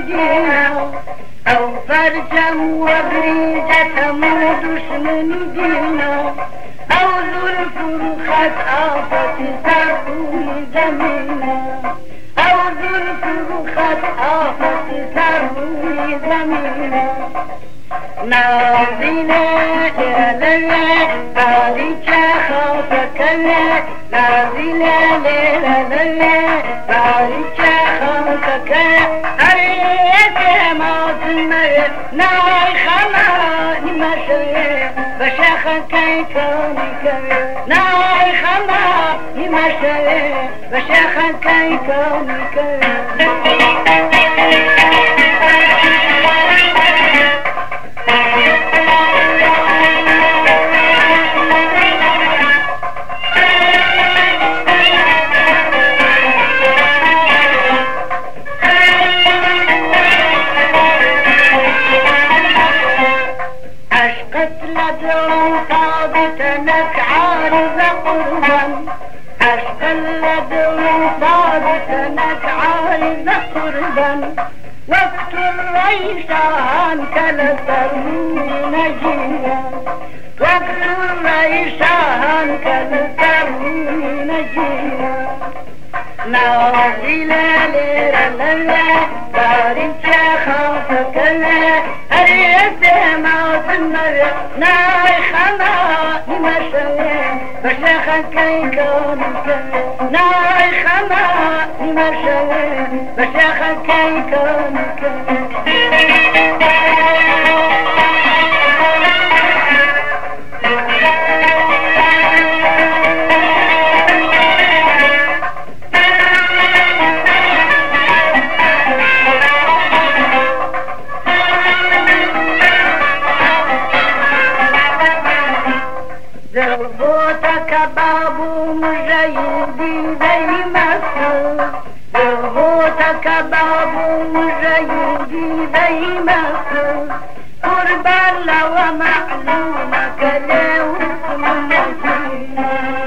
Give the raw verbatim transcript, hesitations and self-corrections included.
نجينا أو فرجا وبريدة مودش من دينا أو ذو الفرخة آفة سرطون زمينا أو ذو الفرخة آفة سرطون زمينا نازلة ليلة بارك خوفك نازلة ليلة بارك خوفك أريد ما تمر ناي خماني مشي بشخك كونك ناي خماني مشي بشخك كونك ثابتنك عارض قربا عشق الذي ثابتنك عارض قربا وقت الريشان كالثرمون نجيا وقت الريشان كالثرمون نجيا نازلة ليلة بارك خوفك أريد ما تمر ناي خماني مشي بشخك كونك ناي خماني مشي بشخك كونك ذربوتك بابو مجيدي زي مصر ذربوتك بابو مجيدي زي مصر قربان لو معلومك لو اسم المدينة